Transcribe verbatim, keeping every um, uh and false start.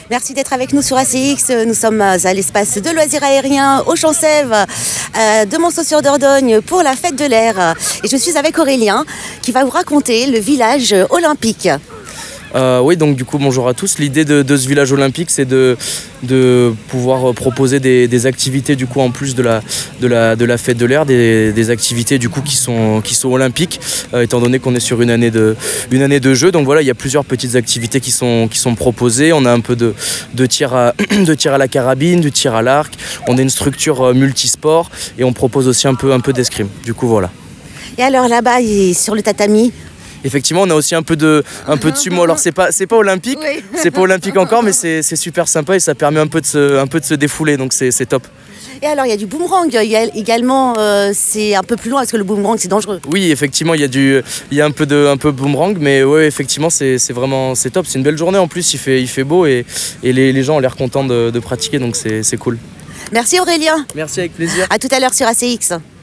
Merci d'être avec nous sur A C X. Nous sommes à l'espace de loisirs aériens au Champ-Sèvres euh, de Monceau-sur-Dordogne pour la fête de l'air. Et je suis avec Aurélien qui va vous raconter le village olympique. Euh, oui, donc du coup, bonjour à tous. L'idée de, de ce village olympique, c'est de, de pouvoir proposer des, des activités du coup en plus de la, de la, de la fête de l'air, des, des activités du coup qui sont, qui sont olympiques, euh, étant donné qu'on est sur une année de, une année de jeu. Donc voilà, il y a plusieurs petites activités qui sont, qui sont proposées. On a un peu de, de, tir à, de tir à la carabine, du tir à l'arc. On a une structure multisport et on propose aussi un peu, un peu d'escrime. Du coup, voilà. Et alors là-bas, sur le tatami, effectivement, on a aussi un peu de, un peu de sumo. Alors c'est pas, c'est pas olympique, oui. c'est pas olympique encore, mais c'est, c'est super sympa et ça permet un peu de se, un peu de se défouler, donc c'est, c'est top. Et alors il y a du boomerang, il y a également, euh, c'est un peu plus loin, parce que le boomerang c'est dangereux. Oui, effectivement, il y a du, il y a un peu de, un peu boomerang, mais ouais, effectivement, c'est, c'est vraiment, c'est top. C'est une belle journée en plus, il fait, il fait beau et, et les, les gens ont l'air contents de, de pratiquer, donc c'est, c'est cool. Merci Aurélien. Merci, avec plaisir. À tout à l'heure sur A C X.